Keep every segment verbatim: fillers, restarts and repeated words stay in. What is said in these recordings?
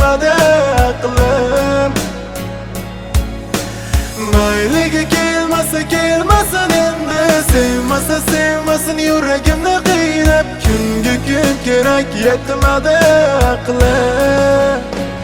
yetmadi aqlim. Mayliga kelmasa kelmasin endi, sevmasa sevmasin yuragimni qiynab. Kunga kun kerak yetmadi aqlim.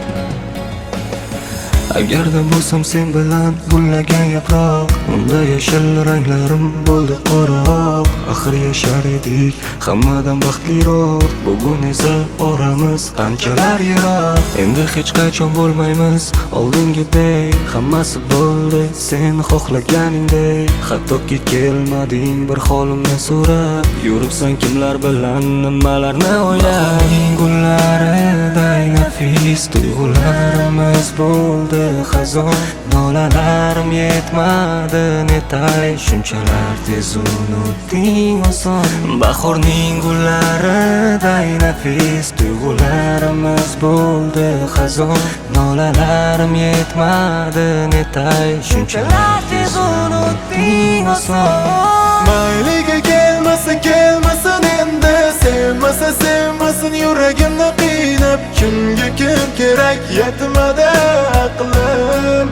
Agarda bo'lsam sen bilan gullagan yaproq, unda yashil ranglarim bo'ldi qoroq. Axir yashar edik hammadan baxtliroq, bugun esa oramiz qanchalar yiroq. Endi hech qachon bo'lmaymiz oldingidek, hammasi bo'ldi sen xohlaganingdek. Hattoki kelmading bir holimni so'rab, yuribsan kimlar bilan nimalarni o'ylab. Gullariday nafis tuyg'ularimiz bo'ldi xazon, nolalarim yetmadi netay, shunchalar tez unutding oson. Bahorning gullariday nafis tuyg'ularimiz bo'ldi xazon, nolalarim yetmadi netay, shunchalar tez unutding oson. Mayliga kelmasa kelmasin endi, sevmasa sevmasin yuragimni qiynab. Kunga kun kerak yetmadi aqlim.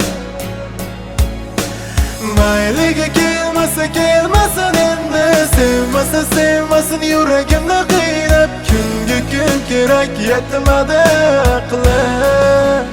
Mayliga kelmasa kelmasin endi, sevmasa sevmasin yuragimni qiynab. Kunga kun kerak yetmadi aqlim.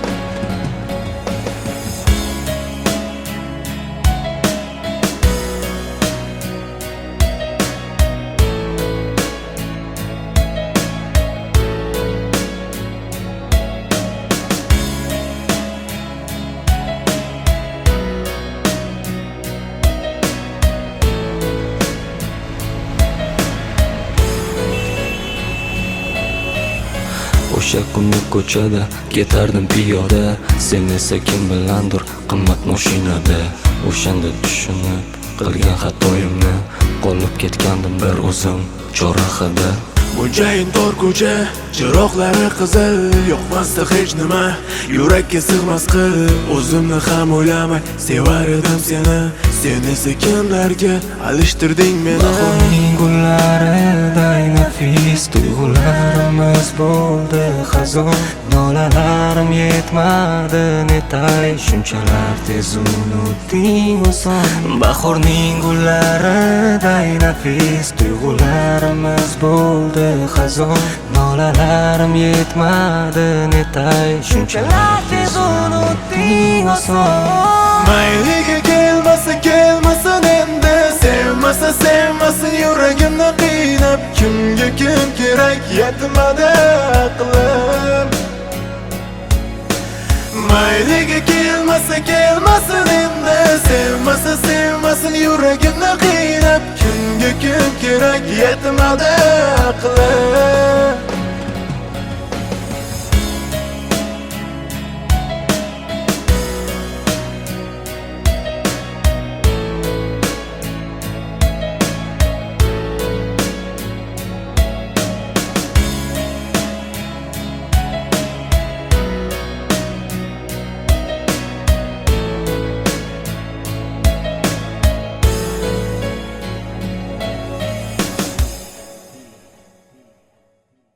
O'sha kunni ko'chada ketardim piyoda, sen esa kim bilandir qimmat mashinada. O'shanda tushunib qilgan xatoyimni, qolib ketgandim bir o'zim chorrahada. Mo'jayin tor ko'cha, chiroqlari qizil, yoqmasdi hech nima, yurakka sig'mas qilib. O'zimni ham o'ylamay sevar edim seni, sen esa kimlarga alishtirding meni. Bahorning gullariday nafis tuyg'ularimiz bo'ldi xazon, nolalarim yetmadi netay, shunchalar tez unutding oson. Bahorning gullariday nafis tuyg'ularimiz bo'ldi xazon, nolalarim yetmadi netay, shunchalar tez unutding oson. Mayliga kelmasa kelmasin endi, sevmasa sevmasin yuragimni qiynab. Kunga kun kerak yetmadi aqlim. Mayliga kelmasa kelmasin endi, sevmasa sevmasin yuragimni qiynab. Kunga kun kerak yetmadi aqlim.